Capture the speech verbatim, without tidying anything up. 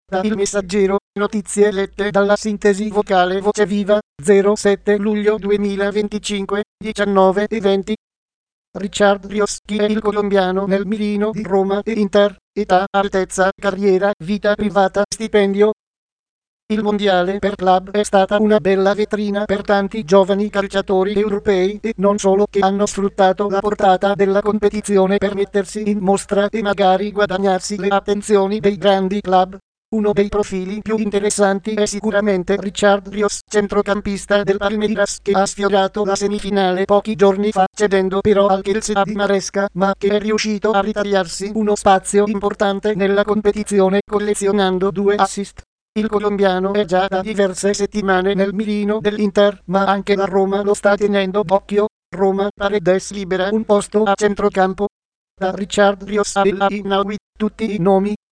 Da Il Messaggero, notizie lette dalla sintesi vocale Voce Viva, zero sette luglio duemilaventicinque, diciannove e venti. Richard Rios, chi è il colombiano nel mirino di Roma e Inter, età, altezza, carriera, vita privata, stipendio. Il mondiale per club è stata una bella vetrina per tanti giovani calciatori europei e non solo, che hanno sfruttato la portata della competizione per mettersi in mostra e magari guadagnarsi le attenzioni dei grandi club. Uno dei profili più interessanti è sicuramente Richard Rios, centrocampista del Palmeiras, che ha sfiorato la semifinale pochi giorni fa, cedendo però al Chelsea di Maresca, ma che è riuscito a ritagliarsi uno spazio importante nella competizione collezionando due assist. Il colombiano è già da diverse settimane nel mirino dell'Inter, ma anche la Roma lo sta tenendo d'occhio. Roma, Paredes libera un posto a centrocampo. Da Richard Rios a El Ainaoui, tutti i nomi